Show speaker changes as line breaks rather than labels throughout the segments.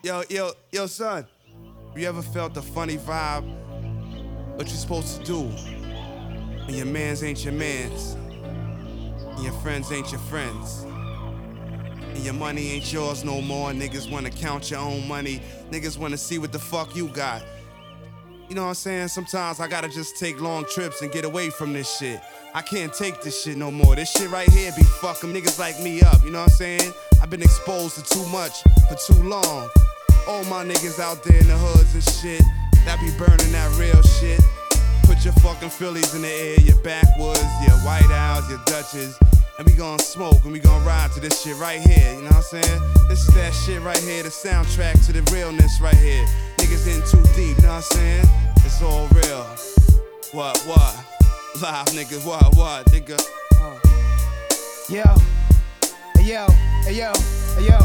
Yo, son. You ever felt a funny vibe? What you supposed to do? And your mans ain't your mans. And your friends ain't your friends. And your money ain't yours no more. Niggas wanna count your own money. Niggas wanna see what the fuck you got. You know what I'm saying? Sometimes I gotta just take long trips and get away from this shit. I can't take this shit no more. This shit right here be fucking niggas like me up, you know what I'm saying? I've been exposed to too much for too long. All my niggas out there in the hoods and shit that be burning that real shit. Put your fucking Phillies in the air, your backwoods, your White Owls, your Dutches, and we gon' smoke and we gon' ride to this shit right here, you know what I'm saying? This is that shit right here, the soundtrack to the realness right here. Niggas in too deep, you know what I'm saying? It's all real. What? Live niggas, what, nigga?
Yo.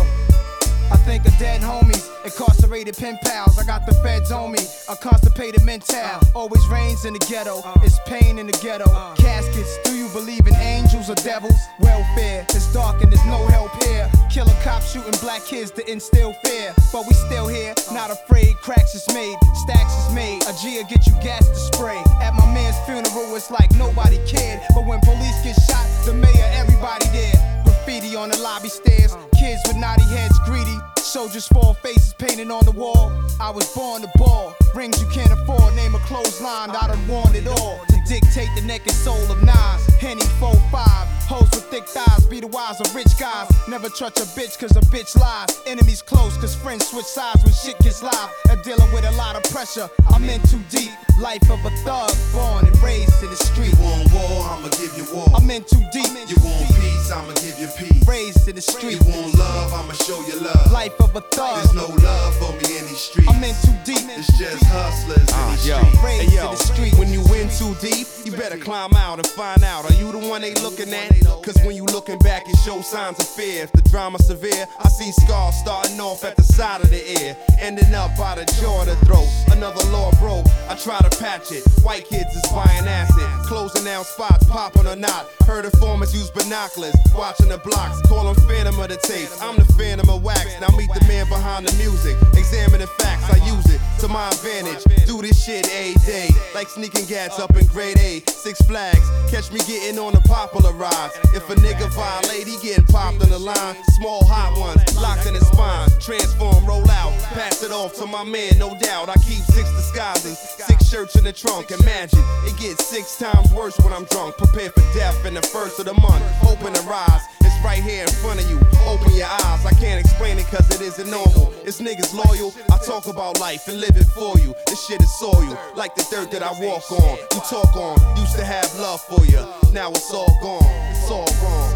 I think of dead homies, incarcerated pen pals. I got the feds on me, a constipated mental. Always rains in the ghetto, it's pain in the ghetto. Caskets, do you believe in angels or devils? Welfare, it's dark and there's no help here. Killer cops shooting black kids to instill fear. But we still here, not afraid, cracks is made, stacks is made. A G'll get you gas to spray. At my man's funeral, it's like nobody cared. But when police get shot, the mayor, everybody there. Graffiti on the lobby stairs, kids with naughty heads greedy. Soldiers' fall faces painted on the wall. I was born to ball, rings you can't afford. Name a clothesline, I done worn it all. To dictate the neck and soul of Nas. Henny 4-5, hoes with thick thighs, be the wise of rich guys. Never trust a bitch cause a bitch lies. Enemies close cause friends switch sides when shit gets live. And dealing with a lot of pressure, I'm in too deep. Life of a thug, born and raised in the street.
You want war, I'ma give you war.
I'm in too deep.
You want peace, I'ma give you peace.
Raised in the street.
You want love, I'ma show you love.
Life of a thug.
There's no love for me in these streets.
I'm in too deep.
It's just hustlers in these streets.
Raised in the street.
When you in too deep, you better climb out and find out. Are you the one they looking at? Cause when you looking back, it shows signs of fear. If the drama's severe, I see scars starting off at the side of the ear, ending up by the jaw of the throat. Another law broke, I try to patch it. White kids is buying acid, closing down spots, popping or not. Heard informers use binoculars, watching the blocks, call them phantom of the tapes. I'm the phantom of wax, now meet the man behind the music. Examine the facts, I use it to my advantage. Do this shit a day, like sneaking gats up in grade A. Six Flags, catch me getting on the popular rides. If a nigga violate, he getting popped on the line. Small hot ones, locked in his spine. Transform, roll out, pass it off to my man, no doubt. I keep 6 disguises, 6 shirts in the trunk. Imagine, it gets 6 times worse when I'm drunk. Prepare for death in the first of the month. Open the rise, it's right here in front of you. Open your eyes, I can't explain it cause it isn't normal. It's niggas loyal, I talk about life and live it for you. This shit is soil, like the dirt that I walk on. You talk on, used to have love for you. Now it's all gone, it's all wrong.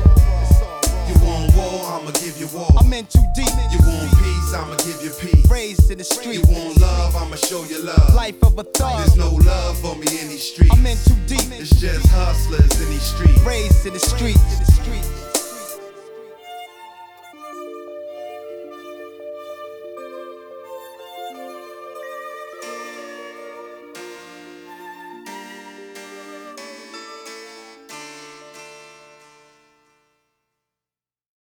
You want war, I'ma give you war.
I'm in too deep.
You want peace, I'ma give you peace.
Raised in the street.
You want love, I'ma show you love.
Life of a thug.
There's no love for me in these streets.
I'm in too deep.
It's just hustlers in these streets.
Raised in the streets.